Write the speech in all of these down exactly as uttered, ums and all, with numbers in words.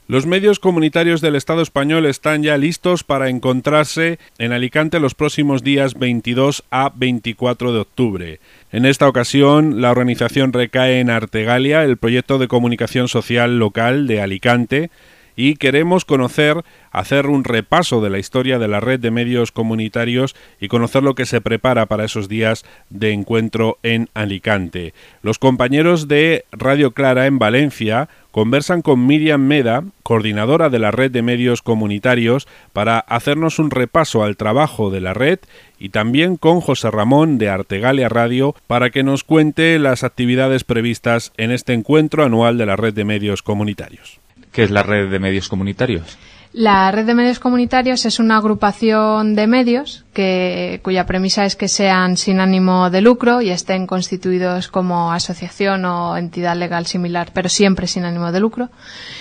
Los medios comunitarios del Estado español están ya listos para encontrarse en Alicante los próximos días veintidós a veinticuatro de octubre. En esta ocasión, la organización recae en Artegalia, el proyecto de comunicación social local de Alicante, y queremos conocer, hacer un repaso de la historia de la red de medios comunitarios y conocer lo que se prepara para esos días de encuentro en Alicante. Los compañeros de Radio Clara en Valencia conversan con Miriam Meda, coordinadora de la red de medios comunitarios, para hacernos un repaso al trabajo de la red, y también con José Ramón de Artegalia Radio para que nos cuente las actividades previstas en este encuentro anual de la red de medios comunitarios. ¿Qué es la red de medios comunitarios? La red de medios comunitarios es una agrupación de medios que, cuya premisa es que sean sin ánimo de lucro y estén constituidos como asociación o entidad legal similar, pero siempre sin ánimo de lucro.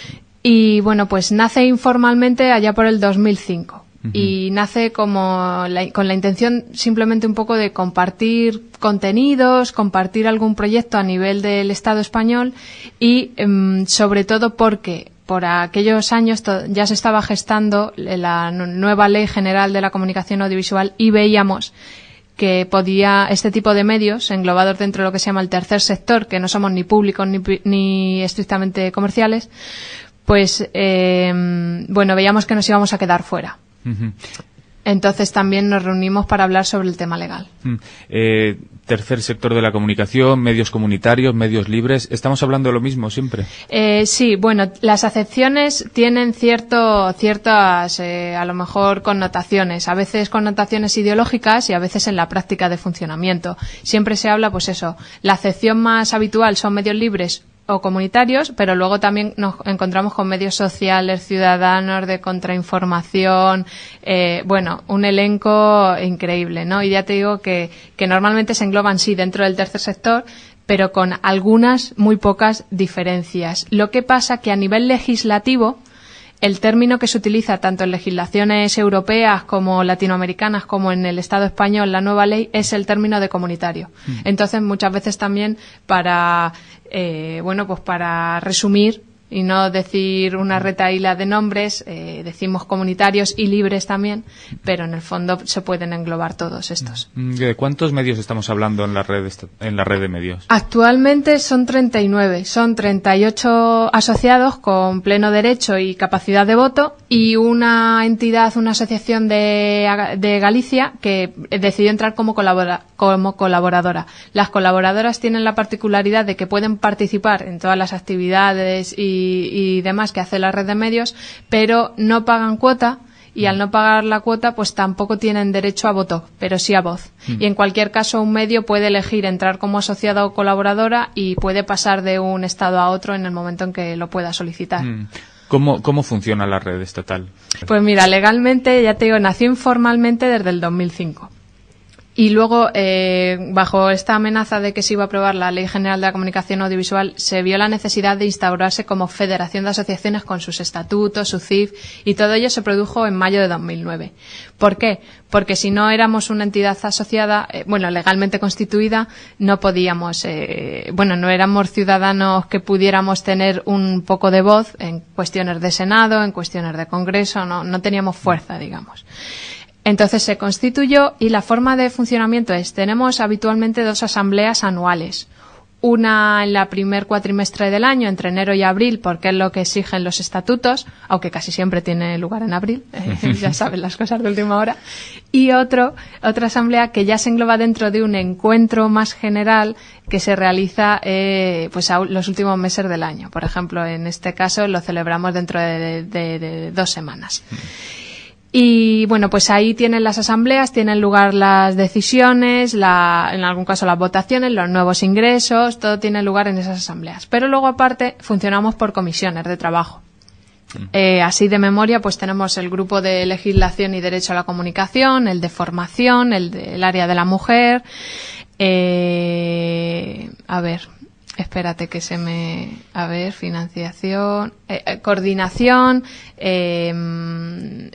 Y bueno, pues nace informalmente allá por el dos mil cinco. Uh-huh. Y nace como la, con la intención simplemente un poco de compartir contenidos, compartir algún proyecto a nivel del Estado español y um, sobre todo porque por aquellos años ya se estaba gestando la nueva Ley General de la Comunicación Audiovisual y veíamos que podía este tipo de medios, englobados dentro de lo que se llama el tercer sector, que no somos ni públicos ni, ni estrictamente comerciales, pues eh, bueno, veíamos que nos íbamos a quedar fuera. Uh-huh. Entonces también nos reunimos para hablar sobre el tema legal. Uh-huh. Eh, tercer sector de la comunicación, medios comunitarios, medios libres. ¿Estamos hablando de lo mismo siempre? Eh, sí, bueno, las acepciones tienen cierto, ciertas, eh, a lo mejor, connotaciones. A veces connotaciones ideológicas y a veces en la práctica de funcionamiento. Siempre se habla, pues eso, la acepción más habitual son medios libres o comunitarios, pero luego también nos encontramos con medios sociales, ciudadanos, de contrainformación, eh, bueno, un elenco increíble, ¿no? Y ya te digo que, que normalmente se engloban, sí, dentro del tercer sector, pero con algunas muy pocas diferencias. Lo que pasa que a nivel legislativo, el término que se utiliza tanto en legislaciones europeas como latinoamericanas como en el Estado español, la nueva ley, es el término de comunitario. Mm. Entonces, muchas veces también para, eh, bueno, pues para resumir y no decir una retahíla de nombres, eh, decimos comunitarios y libres también, pero en el fondo se pueden englobar todos estos. ¿De cuántos medios estamos hablando en la red en la red de medios? Actualmente son treinta y nueve, son treinta y ocho asociados con pleno derecho y capacidad de voto y una entidad, una asociación de, de Galicia que decidió entrar como, colabora, como colaboradora. Las colaboradoras tienen la particularidad de que pueden participar en todas las actividades y Y, y demás que hace la red de medios, pero no pagan cuota y al no pagar la cuota pues tampoco tienen derecho a voto, pero sí a voz. Mm. Y en cualquier caso un medio puede elegir entrar como asociada o colaboradora y puede pasar de un estado a otro en el momento en que lo pueda solicitar. Mm. ¿Cómo, ¿Cómo funciona la red estatal? Pues mira, legalmente, ya te digo, nació informalmente desde el dos mil cinco. Y luego, eh, bajo esta amenaza de que se iba a aprobar la Ley General de la Comunicación Audiovisual, se vio la necesidad de instaurarse como federación de asociaciones con sus estatutos, su C I F, y todo ello se produjo en mayo de dos mil nueve. ¿Por qué? Porque si no éramos una entidad asociada, eh, bueno, legalmente constituida, no podíamos, eh, bueno, no éramos ciudadanos que pudiéramos tener un poco de voz en cuestiones de Senado, en cuestiones de Congreso, no, no teníamos fuerza, digamos. Entonces se constituyó y la forma de funcionamiento es, tenemos habitualmente dos asambleas anuales. Una en la primer cuatrimestre del año, entre enero y abril, porque es lo que exigen los estatutos, aunque casi siempre tiene lugar en abril, eh, ya saben las cosas de última hora. Y otro, otra asamblea que ya se engloba dentro de un encuentro más general que se realiza eh, pues a los últimos meses del año. Por ejemplo, en este caso lo celebramos dentro de, de, de, de dos semanas. Y bueno, pues ahí tienen las asambleas, tienen lugar las decisiones, la, en algún caso las votaciones, los nuevos ingresos, todo tiene lugar en esas asambleas. Pero luego aparte funcionamos por comisiones de trabajo. Eh, así de memoria, pues tenemos el grupo de legislación y derecho a la comunicación, el de formación, el del área de la mujer, eh, a ver, espérate que se me, a ver, financiación, eh, eh, coordinación, eh,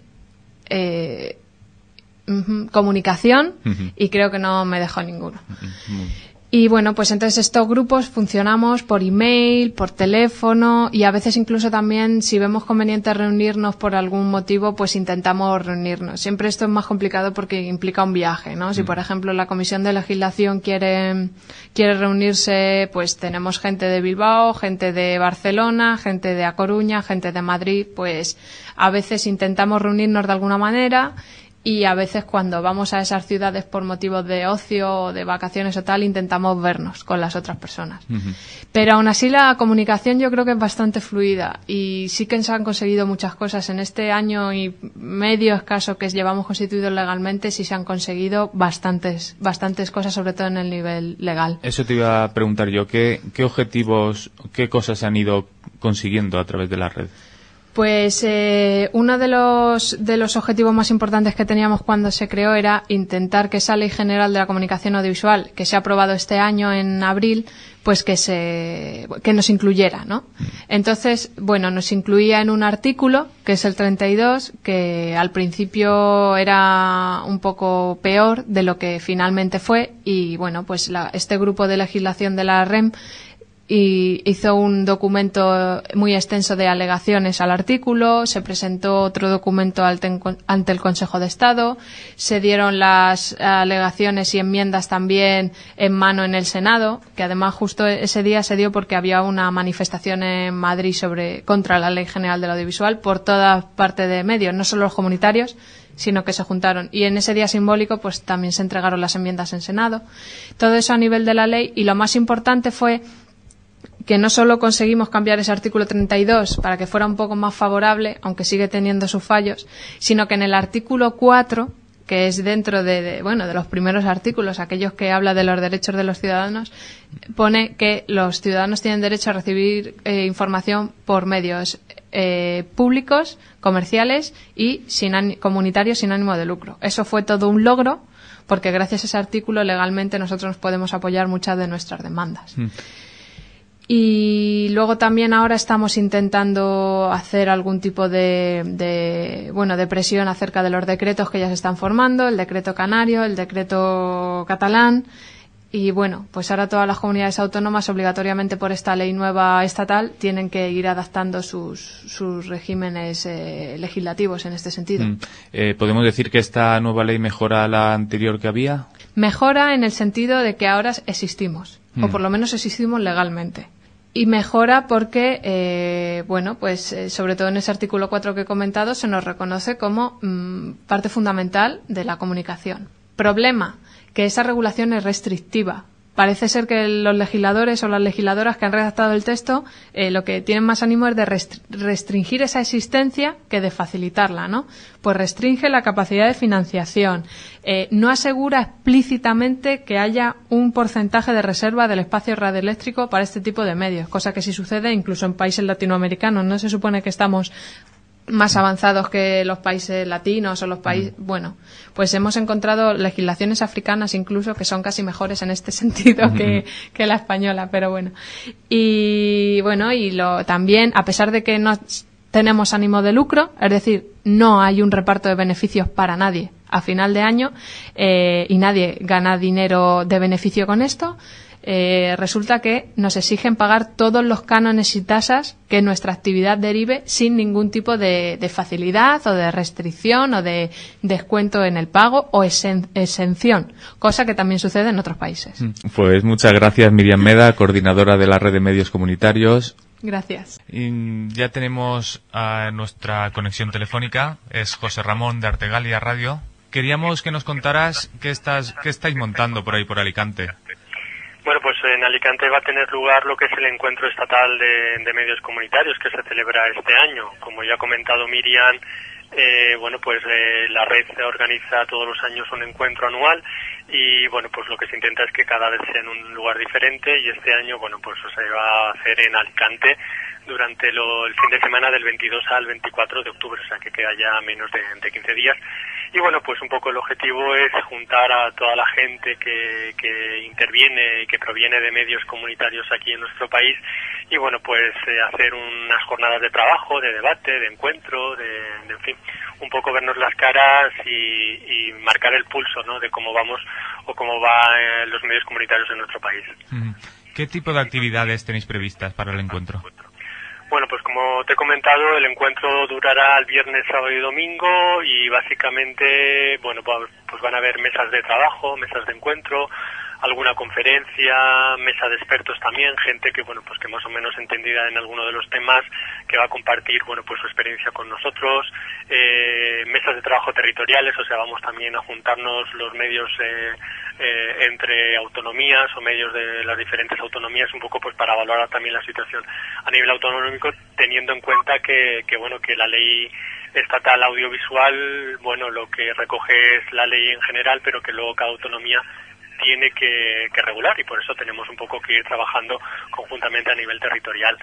Eh, uh-huh, comunicación uh-huh. y creo que no me dejó ninguno. Uh-huh. Y bueno, pues entonces estos grupos funcionamos por email, por teléfono y a veces incluso también si vemos conveniente reunirnos por algún motivo, pues intentamos reunirnos. Siempre esto es más complicado porque implica un viaje, ¿no? Si por ejemplo la Comisión de Legislación quiere, quiere reunirse, pues tenemos gente de Bilbao, gente de Barcelona, gente de A Coruña, gente de Madrid, pues a veces intentamos reunirnos de alguna manera. Y a veces cuando vamos a esas ciudades por motivos de ocio o de vacaciones o tal, intentamos vernos con las otras personas. Uh-huh. Pero aún así la comunicación yo creo que es bastante fluida y sí que se han conseguido muchas cosas. En este año y medio escaso que llevamos constituidos legalmente, sí se han conseguido bastantes bastantes cosas, sobre todo en el nivel legal. Eso te iba a preguntar yo. ¿Qué, qué objetivos, qué cosas se han ido consiguiendo a través de la red? Pues eh, uno de los de los objetivos más importantes que teníamos cuando se creó era intentar que esa Ley General de la Comunicación Audiovisual, que se ha aprobado este año en abril, pues que se que nos incluyera, ¿no? Entonces, bueno, nos incluía en un artículo, que es el treinta y dos, que al principio era un poco peor de lo que finalmente fue y, bueno, pues la, este grupo de legislación de la R E M y hizo un documento muy extenso de alegaciones al artículo, se presentó otro documento ante el Consejo de Estado, se dieron las alegaciones y enmiendas también en mano en el Senado, que además justo ese día se dio porque había una manifestación en Madrid sobre contra la Ley General del Audiovisual por toda parte de medios, no solo los comunitarios, sino que se juntaron. Y en ese día simbólico pues también se entregaron las enmiendas en Senado. Todo eso a nivel de la ley, y lo más importante fue que no solo conseguimos cambiar ese artículo treinta y dos para que fuera un poco más favorable, aunque sigue teniendo sus fallos, sino que en el artículo cuatro, que es dentro de, de bueno de los primeros artículos, aquellos que habla de los derechos de los ciudadanos, pone que los ciudadanos tienen derecho a recibir eh, información por medios eh, públicos, comerciales y sin comunitarios sin ánimo de lucro. Eso fue todo un logro, porque gracias a ese artículo legalmente nosotros nos podemos apoyar muchas de nuestras demandas. Mm. Y luego también ahora estamos intentando hacer algún tipo de, de, bueno, de presión acerca de los decretos que ya se están formando, el decreto canario, el decreto catalán. Y bueno, pues ahora todas las comunidades autónomas obligatoriamente por esta ley nueva estatal tienen que ir adaptando sus, sus regímenes eh, legislativos en este sentido. Mm. Eh, ¿Podemos decir que esta nueva ley mejora la anterior que había? Mejora en el sentido de que ahora existimos, mm. o por lo menos existimos legalmente. Y mejora porque, eh, bueno, pues eh, sobre todo en ese artículo cuatro que he comentado se nos reconoce como mmm, parte fundamental de la comunicación. Problema, que esa regulación es restrictiva. Parece ser que los legisladores o las legisladoras que han redactado el texto eh, lo que tienen más ánimo es de restri- restringir esa existencia que de facilitarla, ¿no? Pues restringe la capacidad de financiación, eh, no asegura explícitamente que haya un porcentaje de reserva del espacio radioeléctrico para este tipo de medios, cosa que sí sucede incluso en países latinoamericanos. No se supone que estamos más avanzados que los países latinos o los países, mm. bueno, pues hemos encontrado legislaciones africanas incluso que son casi mejores en este sentido mm. que, que la española, pero bueno. Y bueno, y lo también, a pesar de que no tenemos ánimo de lucro, es decir, no hay un reparto de beneficios para nadie a final de año, eh, y nadie gana dinero de beneficio con esto, Eh, resulta que nos exigen pagar todos los cánones y tasas que nuestra actividad derive sin ningún tipo de, de facilidad o de restricción o de descuento en el pago o exen- exención, cosa que también sucede en otros países. Pues muchas gracias, Miriam Meda, coordinadora de la Red de Medios Comunitarios. Gracias. Y ya tenemos a nuestra conexión telefónica, es José Ramón de Artegalia Radio. Queríamos que nos contaras qué estás, qué estáis montando por ahí por Alicante. Bueno, pues en Alicante va a tener lugar lo que es el Encuentro Estatal de, de Medios Comunitarios, que se celebra este año. Como ya ha comentado Miriam, eh, bueno, pues eh, la red organiza todos los años un encuentro anual y, bueno, pues lo que se intenta es que cada vez sea en un lugar diferente y este año, bueno, pues se va a hacer en Alicante, durante lo, el fin de semana del veintidós al veinticuatro de octubre, o sea que queda ya menos de, de quince días. Y bueno, pues un poco el objetivo es juntar a toda la gente que, que interviene y que proviene de medios comunitarios aquí en nuestro país y bueno, pues eh, hacer unas jornadas de trabajo, de debate, de encuentro, de, de en fin, un poco vernos las caras y, y marcar el pulso, ¿no?, de cómo vamos o cómo van eh, los medios comunitarios en nuestro país. ¿Qué tipo de actividades tenéis previstas para el encuentro? Bueno, pues como te he comentado, el encuentro durará el viernes, sábado y domingo y básicamente, bueno, pues van a haber mesas de trabajo, mesas de encuentro, alguna conferencia, mesa de expertos también, gente que, bueno, pues que más o menos entendida en alguno de los temas, que va a compartir, bueno, pues su experiencia con nosotros, eh, mesas de trabajo territoriales, o sea, vamos también a juntarnos los medios eh, eh, entre autonomías o medios de las diferentes autonomías, un poco pues para valorar también la situación a nivel autonómico, teniendo en cuenta que, que bueno, que la ley estatal audiovisual, bueno, lo que recoge es la ley en general, pero que luego cada autonomía tiene que, que regular y por eso tenemos un poco que ir trabajando conjuntamente a nivel territorial.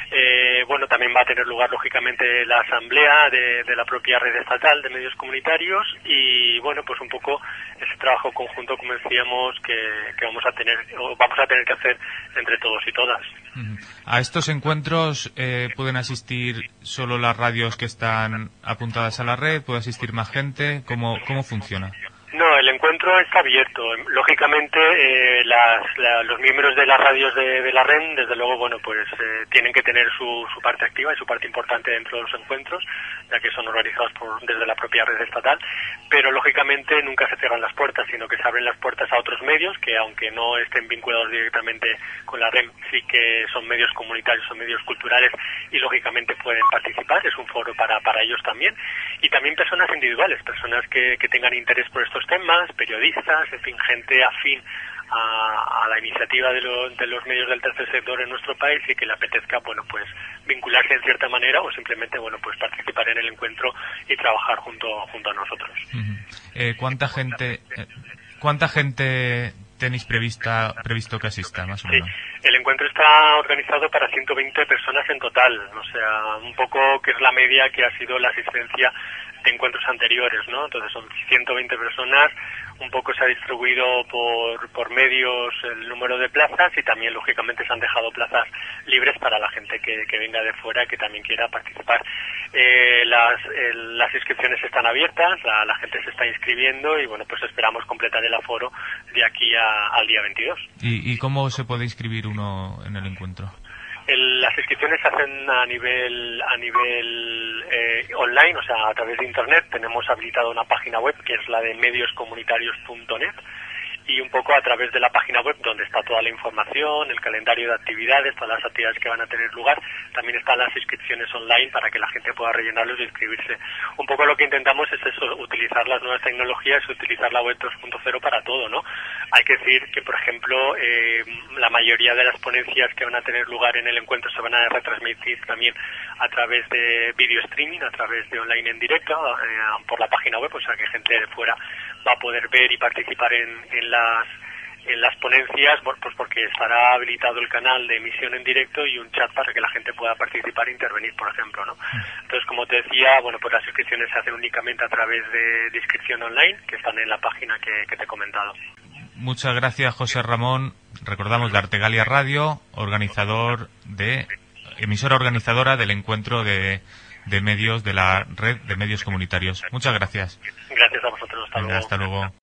Eh, bueno, también va a tener lugar lógicamente la asamblea de, de la propia red estatal de medios comunitarios y bueno, pues un poco ese trabajo conjunto, como decíamos, que, que vamos a tener o vamos a tener que hacer entre todos y todas. ¿A estos encuentros eh, pueden asistir solo las radios que están apuntadas a la red? ¿Puede asistir más gente? ¿Cómo, cómo funciona? No, el encuentro está abierto. Lógicamente, eh, las, la, los miembros de las radios de, de la R E N, desde luego, bueno, pues eh, tienen que tener su, su parte activa y su parte importante dentro de los encuentros, ya que son organizados por, desde la propia red estatal, pero lógicamente nunca se cierran las puertas, sino que se abren las puertas a otros medios que, aunque no estén vinculados directamente con la R E M, sí que son medios comunitarios, son medios culturales y lógicamente pueden participar. Es un foro para, para ellos también. Y también personas individuales, personas que, que tengan interés por estos temas, periodistas, en fin, gente afín a, a la iniciativa de, lo, de los medios del tercer sector en nuestro país y que le apetezca, bueno, pues vincularse en cierta manera o simplemente, bueno, pues participar en el encuentro y trabajar junto junto a nosotros. Uh-huh. eh, ¿Cuánta gente eh, cuánta gente tenéis prevista previsto que asista, más o menos? Sí, el encuentro está organizado para ciento veinte personas en total, o sea, un poco que es la media que ha sido la asistencia de encuentros anteriores, ¿no? Entonces son ciento veinte personas, un poco se ha distribuido por, por medios el número de plazas y también lógicamente se han dejado plazas libres para la gente que, que venga de fuera y que también quiera participar. Eh, las, eh, las inscripciones están abiertas, la, la gente se está inscribiendo y bueno, pues esperamos completar el aforo de aquí a, al día veintidós. ¿Y, ¿Y cómo se puede inscribir uno en el encuentro? El, las inscripciones se hacen a nivel a nivel eh, online, o sea, a través de internet. Tenemos habilitada una página web que es la de medios comunitarios punto net y un poco a través de la página web donde está toda la información, el calendario de actividades, todas las actividades que van a tener lugar. También están las inscripciones online para que la gente pueda rellenarlos y inscribirse. Un poco lo que intentamos es eso, utilizar las nuevas tecnologías, utilizar la web dos punto cero para todo, ¿no? Hay que decir que, por ejemplo, eh, la mayoría de las ponencias que van a tener lugar en el encuentro se van a retransmitir también a través de video streaming, a través de online en directo, eh, por la página web, o sea que gente de fuera va a poder ver y participar en, en las en las ponencias, pues porque estará habilitado el canal de emisión en directo y un chat para que la gente pueda participar e intervenir, por ejemplo, ¿no? Entonces, como te decía, bueno, pues las inscripciones se hacen únicamente a través de, de inscripción online, que están en la página que, que te he comentado. Muchas gracias, José Ramón. Recordamos de Artegalia Radio, organizador de emisora organizadora del encuentro de, de medios de la red de medios comunitarios. Muchas gracias. Gracias a vosotros. Hasta Venga, luego. hasta luego.